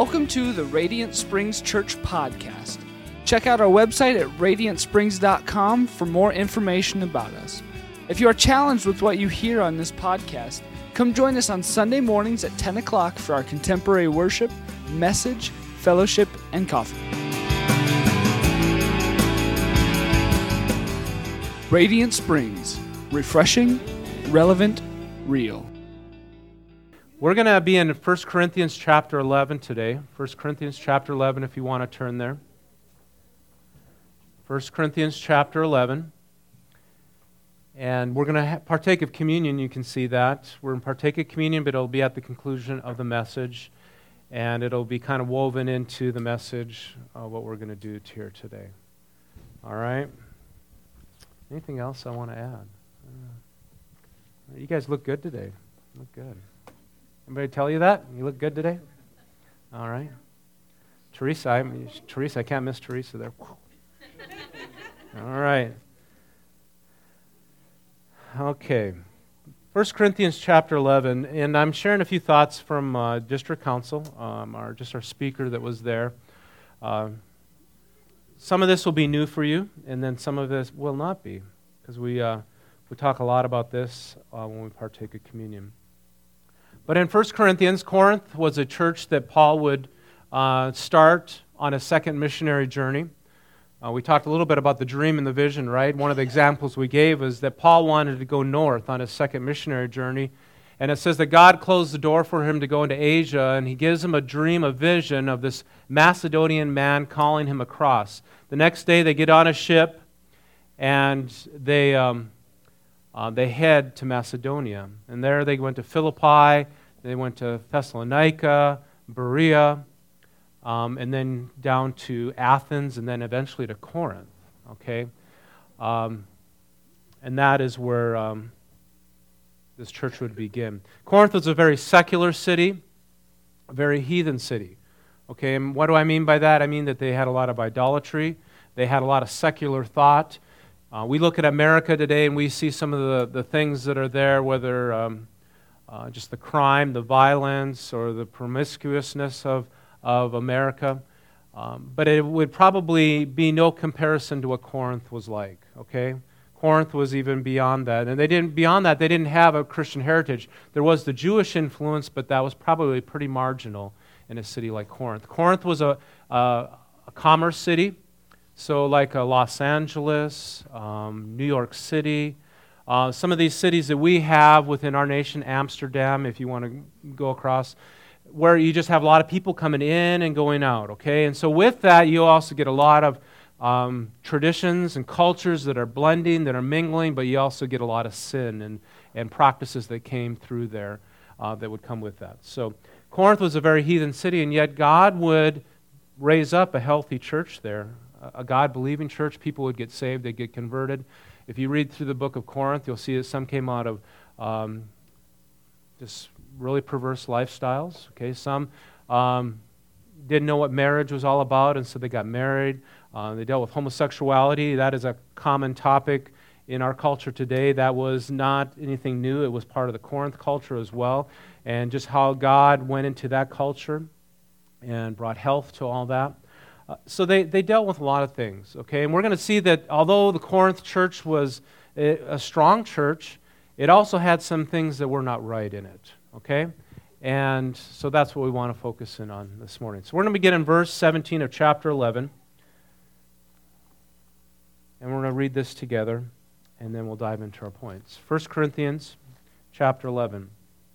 Welcome to the Radiant Springs Church podcast. Check out our website at radiantsprings.com for more information about us. If you are challenged with what you hear on this podcast, come join us on Sunday mornings at 10 o'clock for our contemporary worship, message, fellowship, and coffee. Radiant Springs, refreshing, relevant, real. We're going to be in 1 Corinthians chapter 11 today. 1 Corinthians chapter 11, if you want to turn there. 1 Corinthians chapter 11. And we're going to partake of communion. You can see that. We're going to partake of communion, but it'll be at the conclusion of the message. And it'll be kind of woven into the message of what we're going to do here today. All right? Anything else I want to add? You guys look good today. Look good. Anybody tell you that? You look good today? All right. Teresa, I can't miss Teresa there. All right. Okay. 1 Corinthians chapter 11, and I'm sharing a few thoughts from District Council, our speaker that was there. Some of this will be new for you, and then some of this will not be, because we talk a lot about this when we partake of communion. But in 1 Corinthians, Corinth was a church that Paul would start on a second missionary journey. We talked a little bit about the dream and the vision, right? One of the examples we gave is that Paul wanted to go north on his second missionary journey. And it says that God closed the door for him to go into Asia, and he gives him a dream, a vision of this Macedonian man calling him across. The next day they get on a ship, and they head to Macedonia. And there they went to Philippi, they went to Thessalonica, Berea, and then down to Athens, and then eventually to Corinth. Okay? And that is where this church would begin. Corinth was a very secular city, a very heathen city. Okay, and what do I mean by that? I mean that they had a lot of idolatry. They had a lot of secular thought. We look at America today and we see some of the things that are there, whether just the crime, the violence, or the promiscuousness of America. But it would probably be no comparison to what Corinth was like, okay? Corinth was even beyond that. And they didn't have a Christian heritage. There was the Jewish influence, but that was probably pretty marginal in a city like Corinth. Corinth was a commerce city. So like Los Angeles, New York City, some of these cities that we have within our nation, Amsterdam, if you want to go across, where you just have a lot of people coming in and going out, okay? And so with that, you also get a lot of traditions and cultures that are blending, that are mingling, but you also get a lot of sin and practices that came through there that would come with that. So Corinth was a very heathen city, and yet God would raise up a healthy church there. A God-believing church, people would get saved, they'd get converted. If you read through the book of Corinth, you'll see that some came out of just really perverse lifestyles. Okay, some didn't know what marriage was all about, and so they got married. They dealt with homosexuality. That is a common topic in our culture today. That was not anything new. It was part of the Corinth culture as well, and just how God went into that culture and brought health to all that. So they dealt with a lot of things, okay? And we're going to see that although the Corinth church was a strong church, it also had some things that were not right in it, okay? And so that's what we want to focus in on this morning. So we're going to begin in verse 17 of chapter 11. And we're going to read this together, and then we'll dive into our points. 1 Corinthians chapter 11.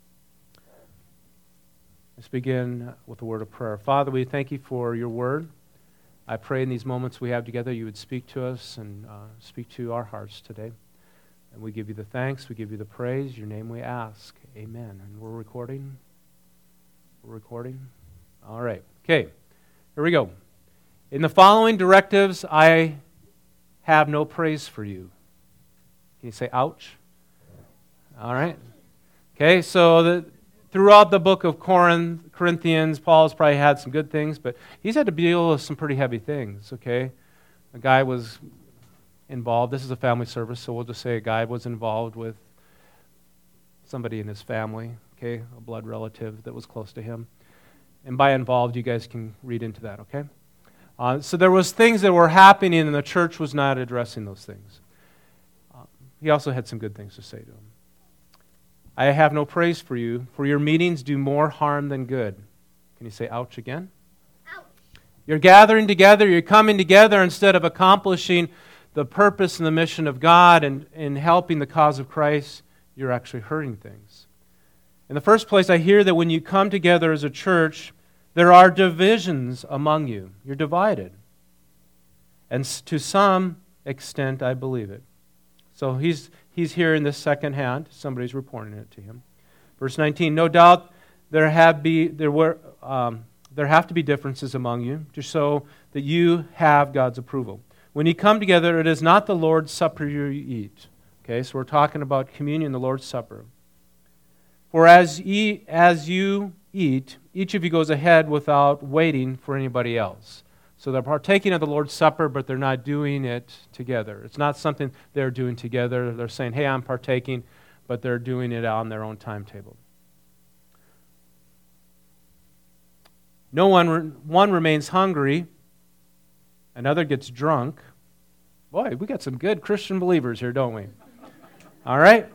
Let's begin with a word of prayer. Father, we thank you for your word. I pray in these moments we have together, you would speak to us and speak to our hearts today. And we give you the thanks, we give you the praise. Your name we ask. Amen. And we're recording? We're recording? All right. Okay. Here we go. In the following directives, I have no praise for you. Can you say ouch? All right. Okay, so throughout the book of Corinthians, Paul's probably had some good things, but he's had to deal with some pretty heavy things, okay? A guy was involved. This is a family service, so we'll just say a guy was involved with somebody in his family, okay, a blood relative that was close to him. And by involved, you guys can read into that, okay? So there was things that were happening, and the church was not addressing those things. He also had some good things to say to them. I have no praise for you, for your meetings do more harm than good. Can you say ouch again? Ouch. You're gathering together, you're coming together instead of accomplishing the purpose and the mission of God and helping the cause of Christ, you're actually hurting things. In the first place, I hear that when you come together as a church, there are divisions among you. You're divided. And to some extent, I believe it. So he's here in this second hand. Somebody's reporting it to him. Verse 19, no doubt there have to be differences among you, just so that you have God's approval. When you come together, it is not the Lord's Supper you eat. Okay, so we're talking about communion, the Lord's Supper. For as you eat, each of you goes ahead without waiting for anybody else. So they're partaking of the Lord's Supper, but they're not doing it together. It's not something they're doing together. They're saying, hey, I'm partaking, but they're doing it on their own timetable. One remains hungry, another gets drunk. Boy, we got some good Christian believers here, don't we? All right.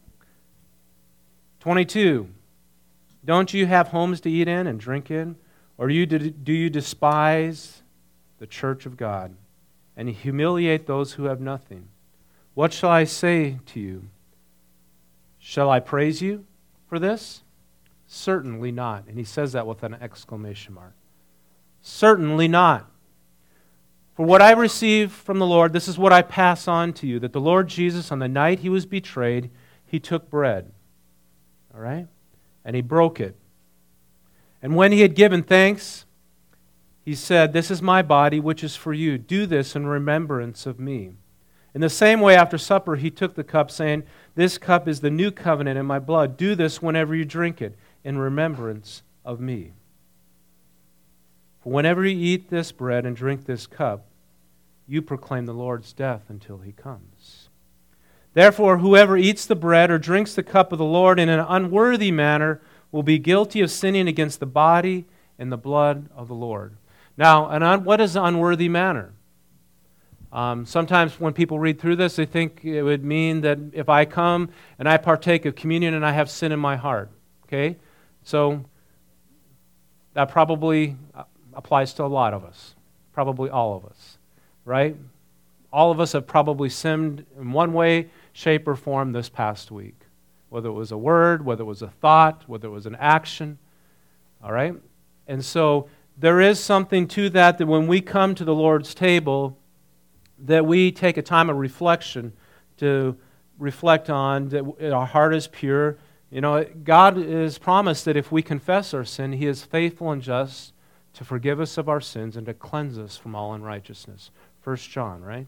22. Don't you have homes to eat in and drink in? Or do you despise the church of God and humiliate those who have nothing? What shall I say to you? Shall I praise you for this? Certainly not. And he says that with an exclamation mark. Certainly not. For what I received from the Lord, this is what I pass on to you, that the Lord Jesus, on the night he was betrayed, he took bread. All right? And he broke it. And when he had given thanks, he said, this is my body, which is for you. Do this in remembrance of me. In the same way, after supper, he took the cup, saying, this cup is the new covenant in my blood. Do this whenever you drink it, in remembrance of me. For whenever you eat this bread and drink this cup, you proclaim the Lord's death until he comes. Therefore, whoever eats the bread or drinks the cup of the Lord in an unworthy manner will be guilty of sinning against the body and the blood of the Lord. Now, what is an unworthy manner? Sometimes when people read through this, they think it would mean that if I come and I partake of communion and I have sin in my heart. Okay? So, that probably applies to a lot of us. Probably all of us. Right? All of us have probably sinned in one way, shape, or form this past week. Whether it was a word, whether it was a thought, whether it was an action. All right? And so there is something to that when we come to the Lord's table, that we take a time of reflection to reflect on that our heart is pure. You know, God has promised that if we confess our sin, he is faithful and just to forgive us of our sins and to cleanse us from all unrighteousness. 1 John, right?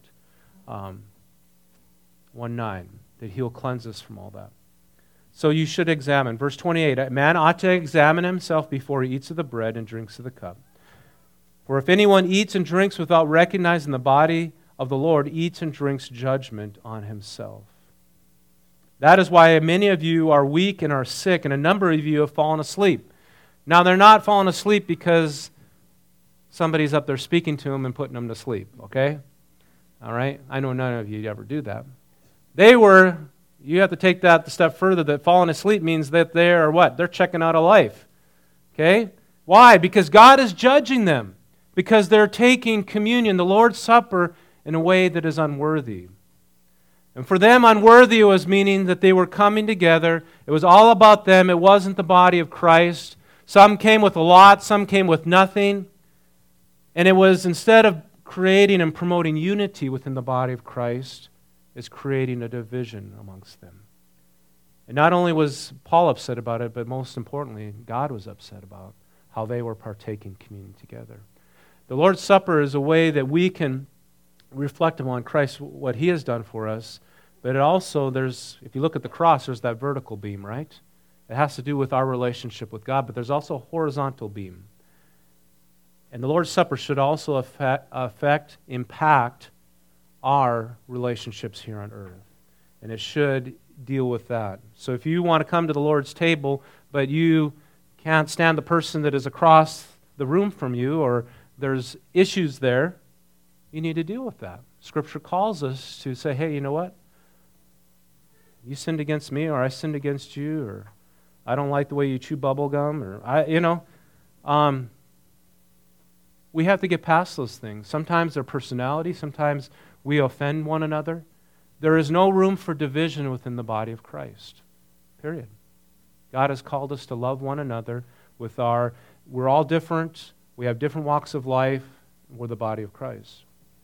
1:9, that he'll cleanse us from all that. So you should examine. Verse 28, a man ought to examine himself before he eats of the bread and drinks of the cup. For if anyone eats and drinks without recognizing the body of the Lord, eats and drinks judgment on himself. That is why many of you are weak and are sick, and a number of you have fallen asleep. Now, they're not falling asleep because somebody's up there speaking to them and putting them to sleep, okay? All right? I know none of you ever do that. You have to take that a step further, that falling asleep means that they are what? They're checking out of life, okay? Why? Because God is judging them, because they're taking communion, the Lord's Supper, in a way that is unworthy. And for them, unworthy was meaning that they were coming together. It was all about them. It wasn't the body of Christ. Some came with a lot, some came with nothing. And it was, instead of creating and promoting unity within the body of Christ, it's creating a division amongst them. And not only was Paul upset about it, but most importantly, God was upset about how they were partaking communion together. The Lord's Supper is a way that we can reflect upon Christ, what he has done for us. But it also, if you look at the cross, there's that vertical beam, right? It has to do with our relationship with God, but there's also a horizontal beam. And the Lord's Supper should also impact our relationships here on earth. And it should deal with that. So if you want to come to the Lord's table, but you can't stand the person that is across the room from you, or there's issues there, you need to deal with that. Scripture calls us to say, hey, you know what? You sinned against me, or I sinned against you, or I don't like the way you chew bubble gum, or we have to get past those things. Sometimes they're personality, sometimes we offend one another. There is no room for division within the body of Christ. Period. God has called us to love one another we're all different, we have different walks of life, we're the body of Christ.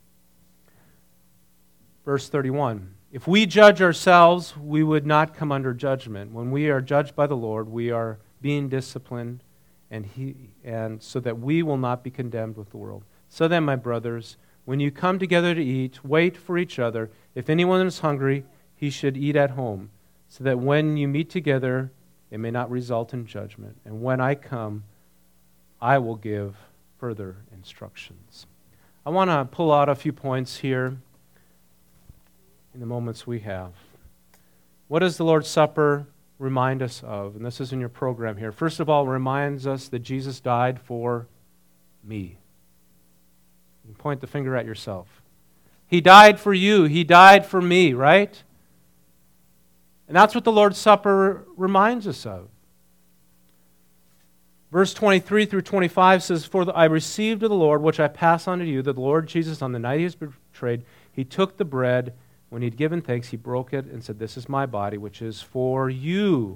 Verse 31, if we judge ourselves, we would not come under judgment. When we are judged by the Lord, we are being disciplined, and so that we will not be condemned with the world. So then, my brothers, when you come together to eat, wait for each other. If anyone is hungry, he should eat at home, so that when you meet together, it may not result in judgment. And when I come, I will give further instructions. I want to pull out a few points here in the moments we have. What does the Lord's Supper remind us of? And this is in your program here. First of all, it reminds us that Jesus died for me. You point the finger at yourself. He died for you. He died for me, right? And that's what the Lord's Supper reminds us of. Verse 23 through 25 says, For I received of the Lord, which I pass on to you, that the Lord Jesus, on the night he was betrayed, he took the bread. When he had given thanks, he broke it and said, This is my body, which is for you,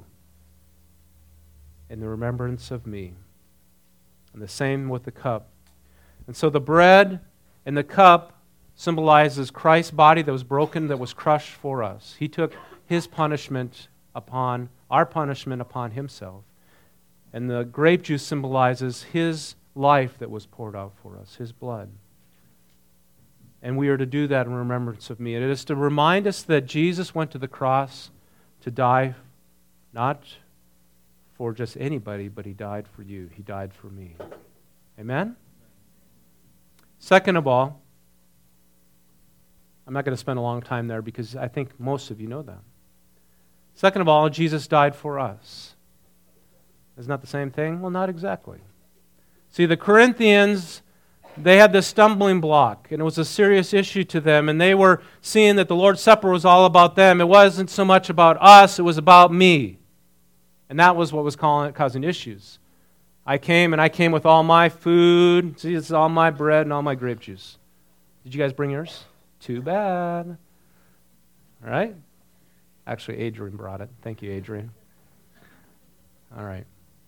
in the remembrance of me. And the same with the cup. And so the bread and the cup symbolizes Christ's body that was broken, that was crushed for us. He took his punishment upon, our punishment upon himself. And the grape juice symbolizes his life that was poured out for us, his blood. And we are to do that in remembrance of me. And it is to remind us that Jesus went to the cross to die, not for just anybody, but he died for you. He died for me. Amen? Second of all, I'm not going to spend a long time there because I think most of you know that. Second of all, Jesus died for us. Isn't that the same thing? Well, not exactly. See, the Corinthians, they had this stumbling block, and it was a serious issue to them, and they were seeing that the Lord's Supper was all about them. It wasn't so much about us, it was about me. And that was what was causing issues. I came with all my food. See, it's all my bread and all my grape juice. Did you guys bring yours? Too bad. All right? Actually, Adrian brought it. Thank you, Adrian. All right.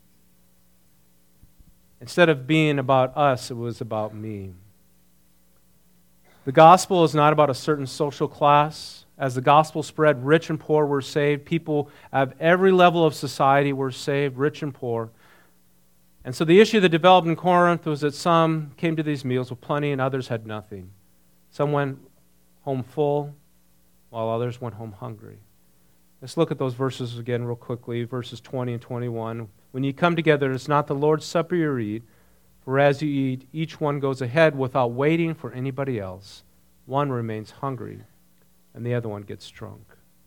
Instead of being about us, it was about me. The gospel is not about a certain social class. As the gospel spread, rich and poor were saved. People of every level of society were saved, rich and poor. And so the issue that developed in Corinth was that some came to these meals with plenty and others had nothing. Some went home full, while others went home hungry. Let's look at those verses again real quickly, verses 20 and 21. When you come together, it's not the Lord's Supper you eat, for as you eat, each one goes ahead without waiting for anybody else. One remains hungry, and the other one gets drunk.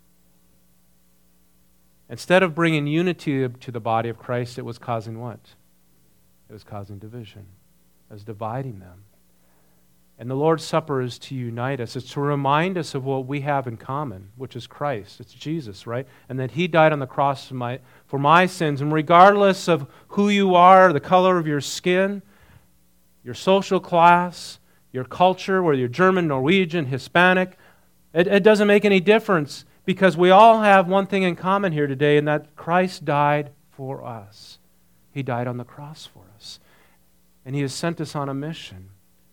Instead of bringing unity to the body of Christ, it was causing what? It was causing division. It was dividing them. And the Lord's Supper is to unite us. It's to remind us of what we have in common, which is Christ. It's Jesus, right? And that he died on the cross for my sins. And regardless of who you are, the color of your skin, your social class, your culture, whether you're German, Norwegian, Hispanic, it doesn't make any difference because we all have one thing in common here today, and that Christ died for us. He died on the cross for us. And he has sent us on a mission.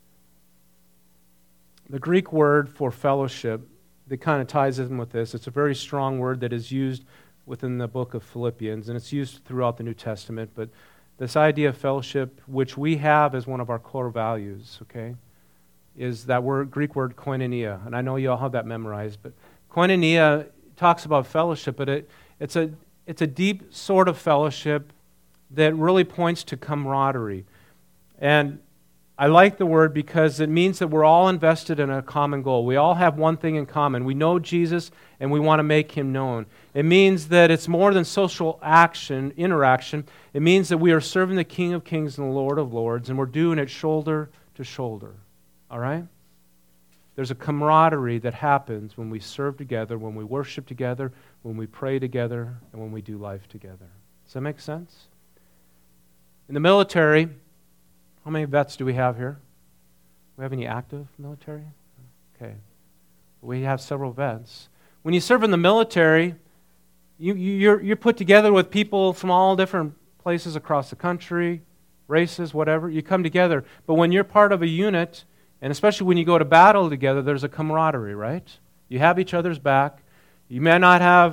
The Greek word for fellowship that kind of ties in with this, it's a very strong word that is used within the book of Philippians, and it's used throughout the New Testament, but this idea of fellowship, which we have as one of our core values, okay, is that Greek word koinonia, and I know you all have that memorized, but koinonia talks about fellowship, but it's a deep sort of fellowship that really points to camaraderie. And I like the word because it means that we're all invested in a common goal. We all have one thing in common. We know Jesus and we want to make him known. It means that it's more than social interaction. It means that we are serving the King of Kings and the Lord of Lords, and we're doing it shoulder to shoulder. All right? There's a camaraderie that happens when we serve together, when we worship together, when we pray together, and when we do life together. Does that make sense? In the military, how many vets do we have here? Do we have any active military? Okay. We have several vets. When you serve in the military, you're put together with people from all different places across the country, races, whatever. You come together. But when you're part of a unit, and especially when you go to battle together, there's a camaraderie, right? You have each other's back. You may not have,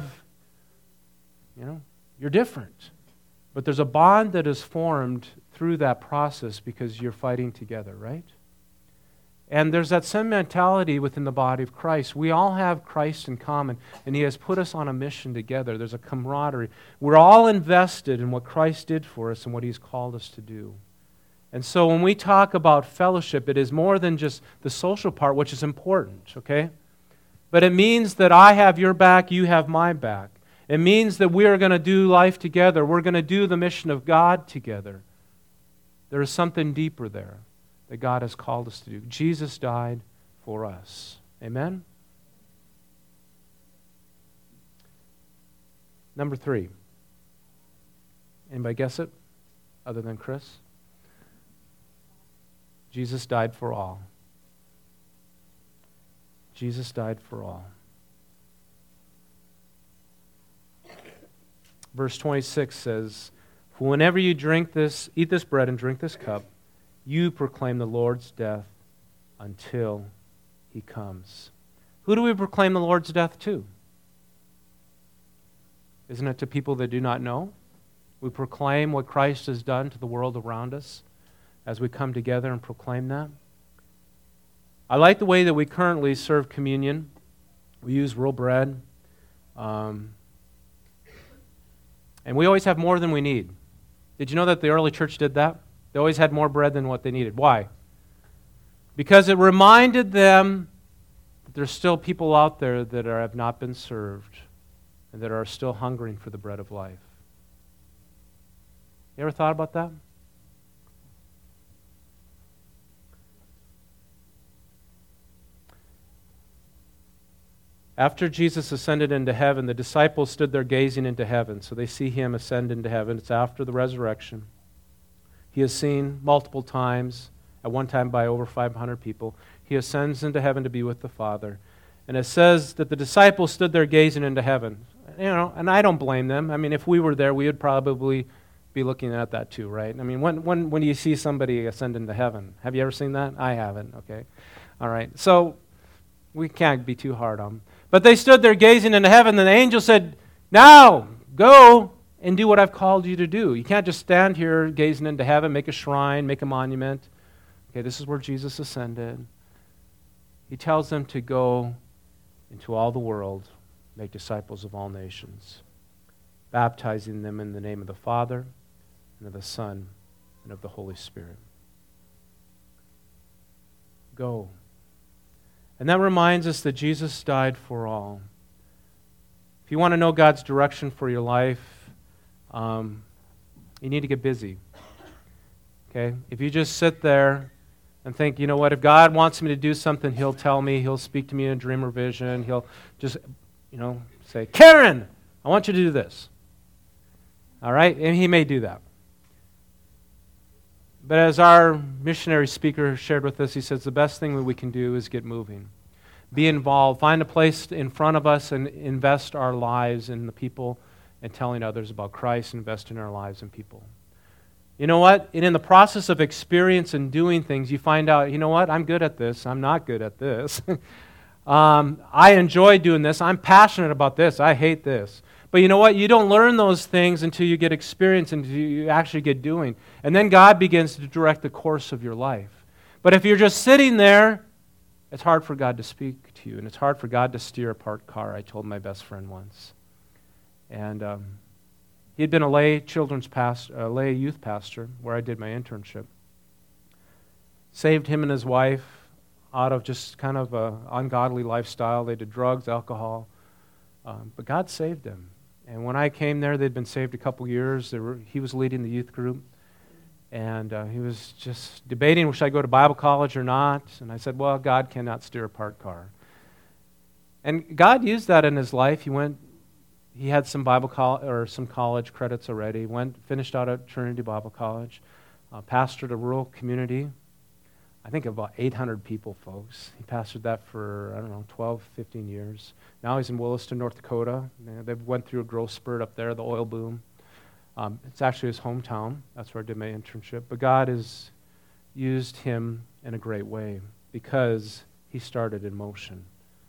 you're different. But there's a bond that is formed through that process because you're fighting together, right? And there's that same mentality within the body of Christ. We all have Christ in common, and he has put us on a mission together. There's a camaraderie. We're all invested in what Christ did for us and what he's called us to do. And so when we talk about fellowship, it is more than just the social part, which is important, okay? But it means that I have your back, you have my back. It means that we are going to do life together. We're going to do the mission of God together. There is something deeper there that God has called us to do. Jesus died for us. Amen? Number 3. Anybody guess it other than Chris? Jesus died for all. Jesus died for all. Verse 26 says, "For whenever you eat this bread and drink this cup, you proclaim the Lord's death until he comes." Who do we proclaim the Lord's death to? Isn't it to people that do not know? We proclaim what Christ has done to the world around us as we come together and proclaim that. I like the way that we currently serve communion. We use real bread. And we always have more than we need. Did you know that the early church did that? They always had more bread than what they needed. Why? Because it reminded them that there's still people out there that have not been served and that are still hungering for the bread of life. You ever thought about that? After Jesus ascended into heaven, the disciples stood there gazing into heaven. So they see him ascend into heaven. It's after the resurrection. He is seen multiple times, at one time by over 500 people. He ascends into heaven to be with the Father. And it says that the disciples stood there gazing into heaven. And I don't blame them. I mean, if we were there, we would probably be looking at that too, right? I mean, when do you see somebody ascend into heaven? Have you ever seen that? I haven't, okay. All right. So we can't be too hard on them. But they stood there gazing into heaven, and the angel said, "Now, go and do what I've called you to do." You can't just stand here gazing into heaven, make a shrine, make a monument. Okay, this is where Jesus ascended. He tells them to go into all the world, make disciples of all nations, baptizing them in the name of the Father, and of the Son, and of the Holy Spirit. Go. And that reminds us that Jesus died for all. If you want to know God's direction for your life, you need to get busy. Okay? If you just sit there and think, you know what, if God wants me to do something, he'll tell me, he'll speak to me in a dream or vision, he'll just, say, "Karen, I want you to do this." All right? And he may do that. But as our missionary speaker shared with us, he says the best thing that we can do is get moving. Be involved. Find a place in front of us and invest our lives in the people and telling others about Christ, invest in our lives in people. You know what? And in the process of experience and doing things, you find out, you know what? I'm good at this. I'm not good at this. I enjoy doing this. I'm passionate about this. I hate this. But you know what? You don't learn those things until you get experience, until you actually get doing. And then God begins to direct the course of your life. But if you're just sitting there, it's hard for God to speak to you. And it's hard for God to steer a parked car, I told my best friend once. And he had been a lay youth pastor where I did my internship. saved him and his wife out of just kind of an ungodly lifestyle. They did drugs, alcohol, but God saved them. And when I came there, they'd been saved a couple years. He was leading the youth group, and he was just debating, should I go to Bible college or not? And I said, well, God cannot steer a parked car. And God used that in his life. He had some some college credits already. Finished out at Trinity Bible College, pastored a rural community. I think about 800 people, folks. He pastored that for, 12, 15 years. Now he's in Williston, North Dakota. They went through a growth spurt up there, the oil boom. It's actually his hometown. That's where I did my internship. But God has used him in a great way because he started in motion.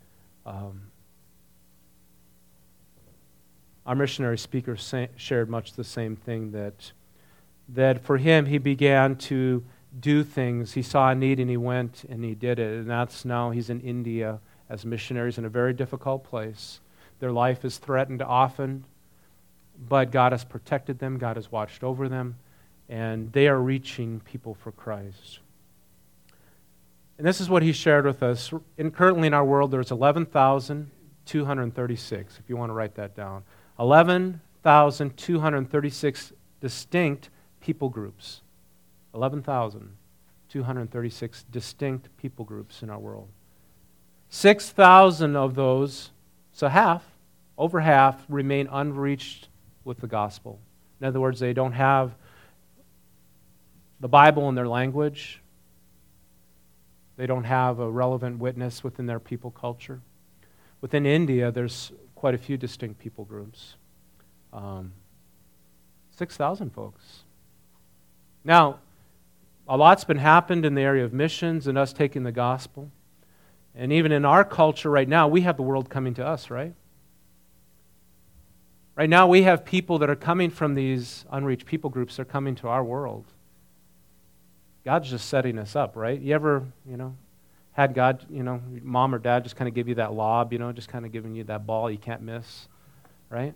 Our missionary speaker shared much the same thing, that for him, he began to do things. He saw a need and he went and he did it. And that's now he's in India as missionaries in a very difficult place. Their life is threatened often, but God has protected them. God has watched over them, and they are reaching people for Christ. And this is what he shared with us. Currently in our world, there's 11,236, if you want to write that down. 11,236 distinct people groups. 11,236 distinct people groups in our world. 6,000 of those, so over half, remain unreached with the gospel. In other words, they don't have the Bible in their language. They don't have a relevant witness within their people culture. Within India, there's quite a few distinct people groups. 6,000 folks. Now, a lot's been happened in the area of missions and us taking the gospel. And even in our culture right now, we have the world coming to us, right? Right now, we have people that are coming from these unreached people groups. They're coming to our world. God's just setting us up, right? You ever, had God, mom or dad just kind of give you that lob, just kind of giving you that ball you can't miss, right?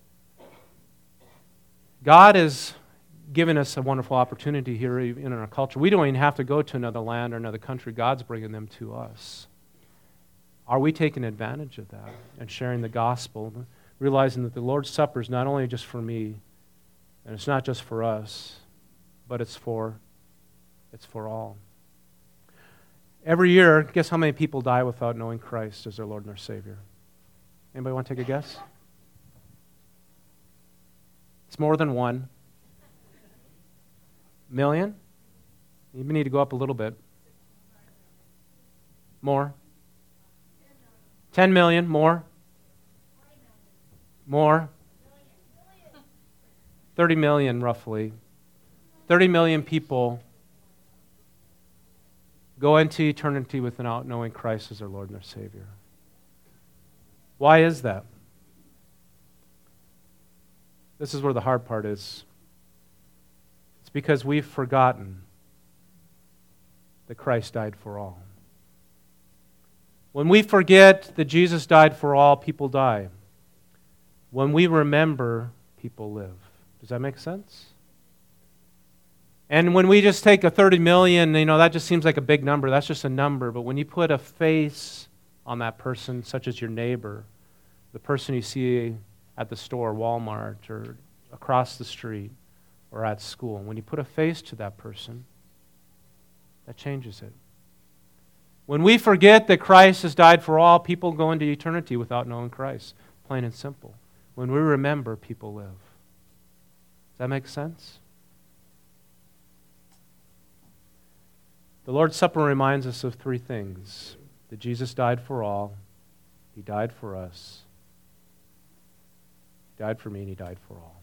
God is giving us a wonderful opportunity here in our culture. We don't even have to go to another land or another country. God's bringing them to us. Are we taking advantage of that and sharing the gospel, realizing that the Lord's Supper is not only just for me, and it's not just for us, but it's for all. Every year, guess how many people die without knowing Christ as their Lord and their Savior? Anybody want to take a guess? It's more than 1 million? You need to go up a little bit. More? 10 million? More? More? 30 million, roughly. 30 million people go into eternity without knowing Christ as their Lord and their Savior. Why is that? This is where the hard part is. It's because we've forgotten that Christ died for all. When we forget that Jesus died for all, people die. When we remember, people live. Does that make sense? And when we just take a 30 million, that just seems like a big number. That's just a number. But when you put a face on that person, such as your neighbor, the person you see at the store, Walmart, or across the street, or at school, when you put a face to that person, that changes it. When we forget that Christ has died for all, people go into eternity without knowing Christ, plain and simple. When we remember, people live. Does that make sense? The Lord's Supper reminds us of 3 things. That Jesus died for all, He died for us, He died for me, and He died for all.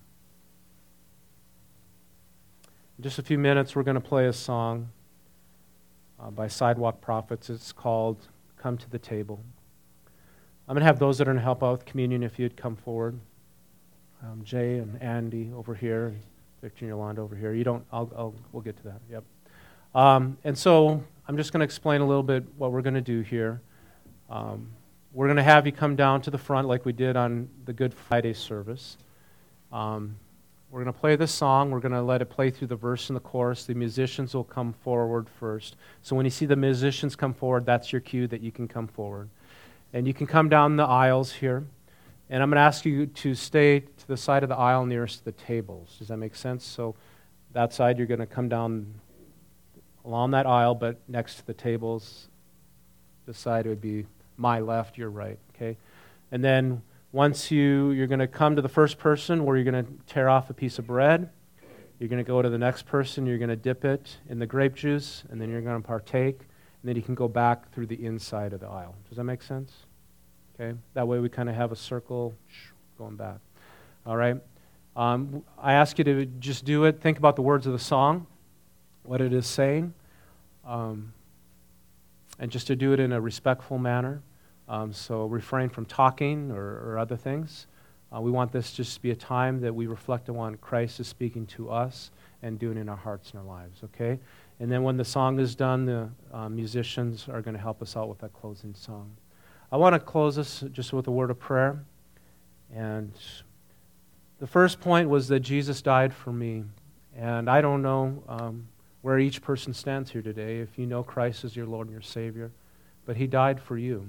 In just a few minutes, we're going to play a song by Sidewalk Prophets. It's called Come to the Table. I'm going to have those that are going to help out with communion if you'd come forward. Jay and Andy over here, and Victor and Yolanda over here. We'll get to that. Yep. And so I'm just going to explain a little bit what we're going to do here. We're going to have you come down to the front like we did on the Good Friday service. We're going to play this song. We're going to let it play through the verse and the chorus. The musicians will come forward first. So when you see the musicians come forward, that's your cue that you can come forward. And you can come down the aisles here. And I'm going to ask you to stay to the side of the aisle nearest to the tables. Does that make sense? So that side, you're going to come down along that aisle, but next to the tables. This side would be my left, your right, okay? And then once you're going to come to the first person where you're going to tear off a piece of bread. You're going to go to the next person. You're going to dip it in the grape juice, and then you're going to partake. And then you can go back through the inside of the aisle. Does that make sense? Okay? That way we kind of have a circle going back. All right? I ask you to just do it. Think about the words of the song, what it is saying, and just to do it in a respectful manner. So refrain from talking or other things. We want this just to be a time that we reflect on what Christ is speaking to us and doing in our hearts and our lives, okay? And then when the song is done, the musicians are going to help us out with that closing song. I want to close this just with a word of prayer. And the first point was that Jesus died for me. And I don't know where each person stands here today, if you know Christ as your Lord and your Savior, but He died for you.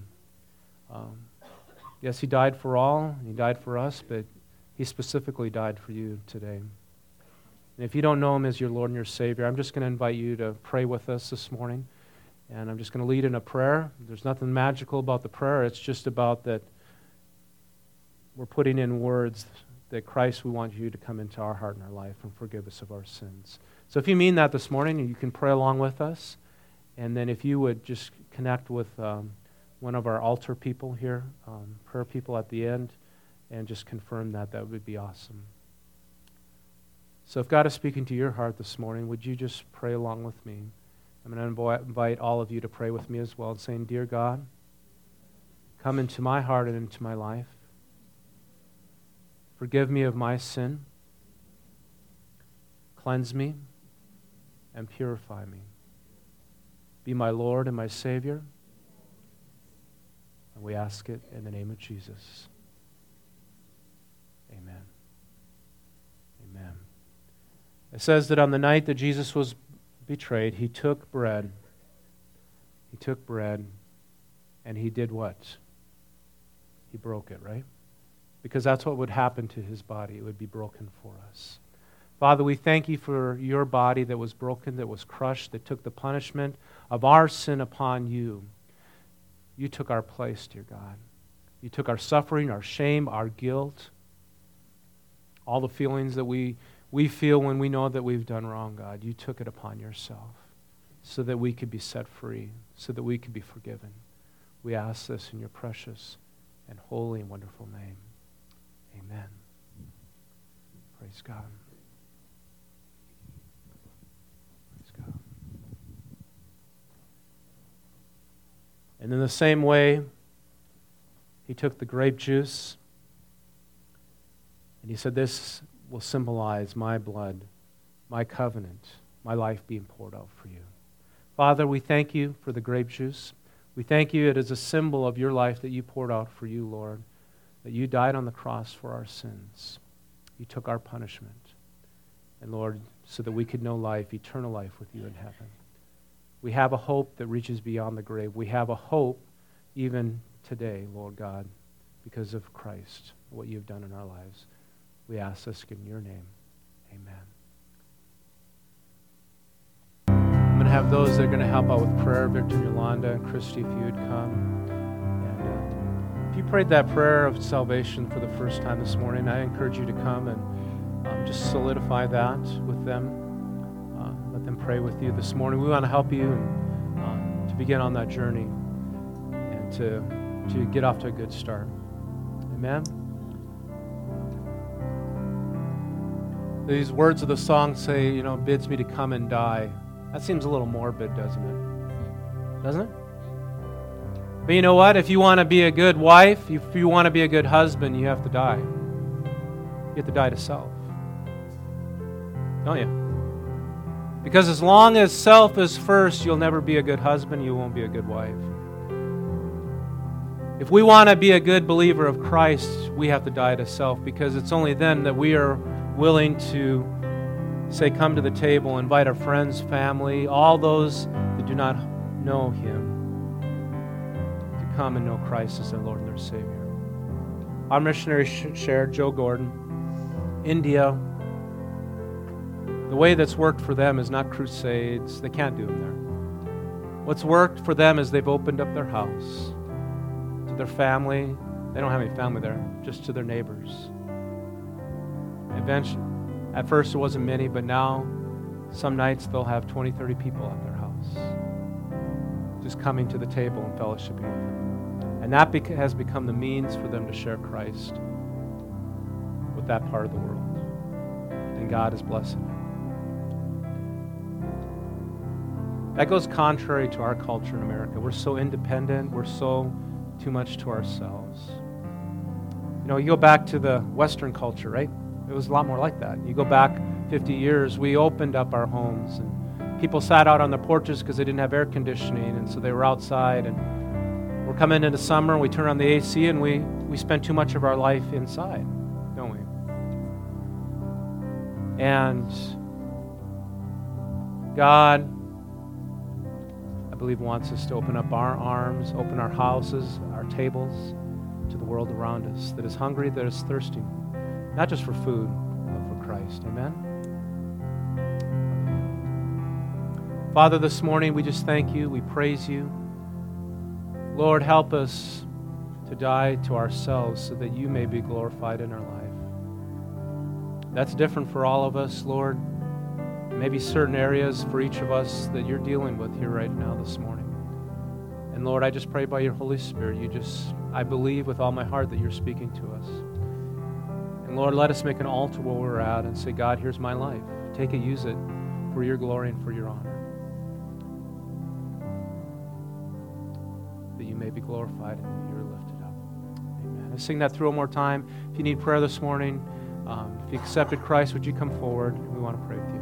Yes, He died for all, He died for us, but He specifically died for you today. And if you don't know Him as your Lord and your Savior, I'm just going to invite you to pray with us this morning. And I'm just going to lead in a prayer. There's nothing magical about the prayer. It's just about that we're putting in words that Christ, we want you to come into our heart and our life and forgive us of our sins. So if you mean that this morning, you can pray along with us. And then if you would just connect with one of our altar people here, prayer people at the end, and just confirm that would be awesome. So if God is speaking to your heart this morning, would you just pray along with me? I'm going to invite all of you to pray with me as well, saying, Dear God, come into my heart and into my life. Forgive me of my sin. Cleanse me and purify me. Be my Lord and my Savior. And we ask it in the name of Jesus. Amen. Amen. It says that on the night that Jesus was betrayed, He took bread. He took bread, and He did what? He broke it, right? Because that's what would happen to His body. It would be broken for us. Father, we thank You for Your body that was broken, that was crushed, that took the punishment of our sin upon You. You took our place, dear God. You took our suffering, our shame, our guilt, all the feelings that we feel when we know that we've done wrong, God. You took it upon Yourself so that we could be set free, so that we could be forgiven. We ask this in Your precious and holy and wonderful name. Amen. Praise God. Praise God. And in the same way, He took the grape juice and He said, this will symbolize my blood, my covenant, my life being poured out for You. Father, we thank You for the grape juice. We thank You it is a symbol of Your life that You poured out for You, Lord, that You died on the cross for our sins. You took our punishment. And Lord, so that we could know life, eternal life with You in heaven. We have a hope that reaches beyond the grave. We have a hope even today, Lord God, because of Christ, what You've done in our lives. We ask this in Your name. Amen. I'm going to have those that are going to help out with prayer, Victor and Yolanda and Christy, if you would come. And if you prayed that prayer of salvation for the first time this morning, I encourage you to come and just solidify that with them. Let them pray with you this morning. We want to help you to begin on that journey and to get off to a good start. Amen. These words of the song say, bids me to come and die. That seems a little morbid, doesn't it? Doesn't it? But you know what? If you want to be a good wife, if you want to be a good husband, you have to die. You have to die to self. Don't you? Because as long as self is first, you'll never be a good husband, you won't be a good wife. If we want to be a good believer of Christ, we have to die to self, because it's only then that we are willing to say, come to the table, invite our friends, family, all those that do not know Him, to come and know Christ as their Lord and their Savior. Our missionary shared, Joe Gordon, India, the way that's worked for them is not crusades. They can't do them there. What's worked for them is they've opened up their house to their family. They don't have any family there, just to their neighbors. Eventually, at first it wasn't many, but now some nights they'll have 20, 30 people at their house, just coming to the table and fellowshipping with them. And that has become the means for them to share Christ with that part of the world. And God is blessing them. That goes contrary to our culture in America. We're so independent. We're so too much to ourselves. You know, you go back to the Western culture, right? It was a lot more like that. You go back 50 years, we opened up our homes, and people sat out on the porches because they didn't have air conditioning, and so they were outside. And we're coming into summer, and we turn on the AC, and we spend too much of our life inside, don't we? And God, I believe, wants us to open up our arms, open our houses, our tables to the world around us that is hungry, that is thirsty, not just for food, but for Christ. Amen? Father, this morning we just thank you, we praise you. Lord, help us to die to ourselves so that you may be glorified in our life. That's different for all of us, Lord. Maybe certain areas for each of us that you're dealing with here right now this morning. And Lord, I just pray by your Holy Spirit, I believe with all my heart that you're speaking to us. And Lord, let us make an altar where we're at and say, God, here's my life. Take it, use it for your glory and for your honor. That you may be glorified and that you're lifted up. Amen. Let's sing that through one more time. If you need prayer this morning, if you accepted Christ, would you come forward? We want to pray with you.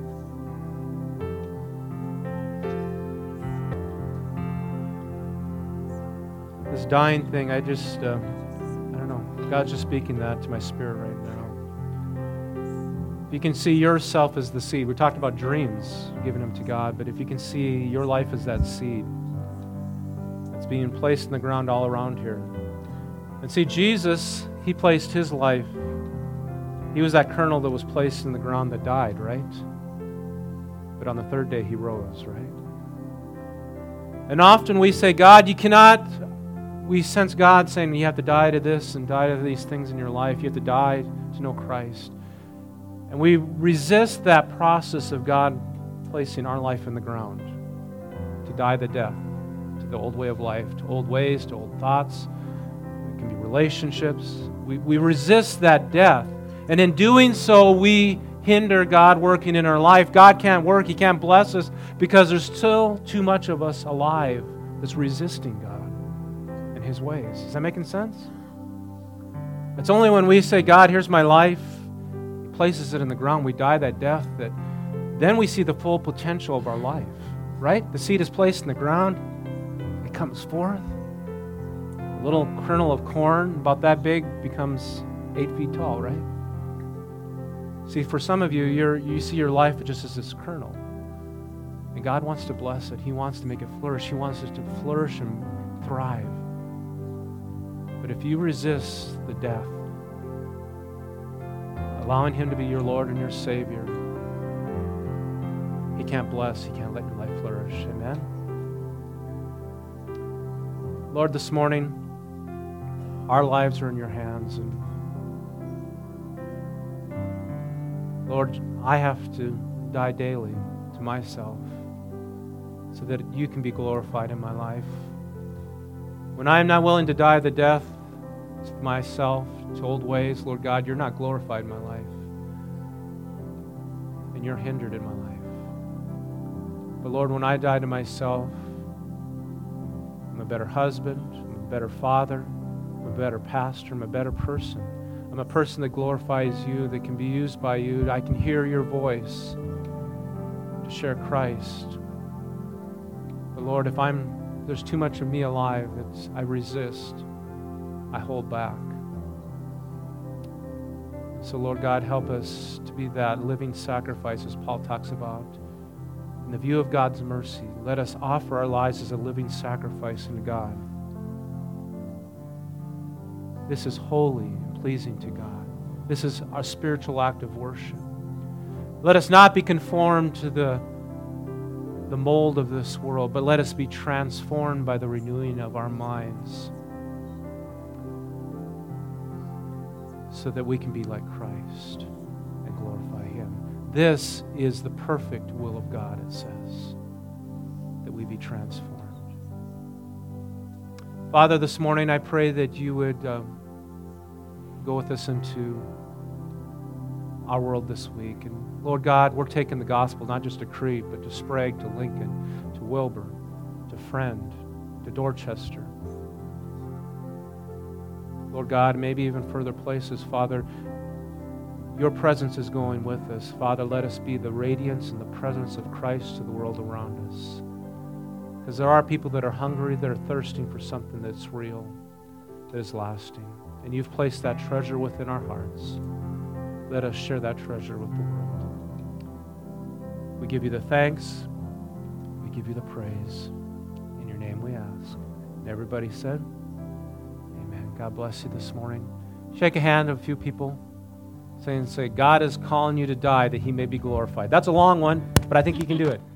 This dying thing, I don't know. God's just speaking that to my spirit right now. If you can see yourself as the seed, we talked about dreams, giving them to God, but if you can see your life as that seed that's being placed in the ground all around here. And see, Jesus, he placed his life. He was that kernel that was placed in the ground that died, right? But on the third day, he rose, right? And often we say, God, you cannot... We sense God saying you have to die to this and die to these things in your life. You have to die to know Christ. And we resist that process of God placing our life in the ground to die the death, to the old way of life, to old ways, to old thoughts. It can be relationships. We resist that death. And in doing so, we hinder God working in our life. God can't work. He can't bless us because there's still too much of us alive that's resisting God. His ways. Is that making sense? It's only when we say, God, here's my life, he places it in the ground, we die that death, that then we see the full potential of our life, right? The seed is placed in the ground, it comes forth. A little kernel of corn, about that big, becomes 8 feet tall, right? See, for some of you, you see your life just as this kernel. And God wants to bless it. He wants to make it flourish. He wants us to flourish and thrive. But if you resist the death, allowing him to be your Lord and your Savior, he can't bless, he can't let your life flourish. Amen? Lord, this morning, our lives are in your hands. And Lord, I have to die daily to myself so that you can be glorified in my life. When I am not willing to die the death to myself, to old ways, Lord God, you're not glorified in my life. And you're hindered in my life. But Lord, when I die to myself, I'm a better husband, I'm a better father, I'm a better pastor, I'm a better person. I'm a person that glorifies you, that can be used by you. I can hear your voice to share Christ. But Lord, if there's too much of me alive, I resist. I hold back. So, Lord God, help us to be that living sacrifice as Paul talks about. In the view of God's mercy, let us offer our lives as a living sacrifice unto God. This is holy and pleasing to God. This is our spiritual act of worship. Let us not be conformed to the mold of this world, but let us be transformed by the renewing of our minds so that we can be like Christ and glorify Him. This is the perfect will of God, it says, that we be transformed. Father, this morning I pray that you would go with us into our world this week. And Lord God, we're taking the gospel not just to Crete, but to Sprague, to Lincoln, to Wilbur, to Friend, to Dorchester. Lord God, maybe even further places. Father, your presence is going with us. Father, let us be the radiance and the presence of Christ to the world around us. Because there are people that are hungry, that are thirsting for something that's real, that is lasting. And you've placed that treasure within our hearts. Let us share that treasure with the world. We give you the thanks. We give you the praise. In your name we ask. And everybody said, amen. God bless you this morning. Shake a hand of a few people. Say, God is calling you to die that He may be glorified. That's a long one, but I think you can do it.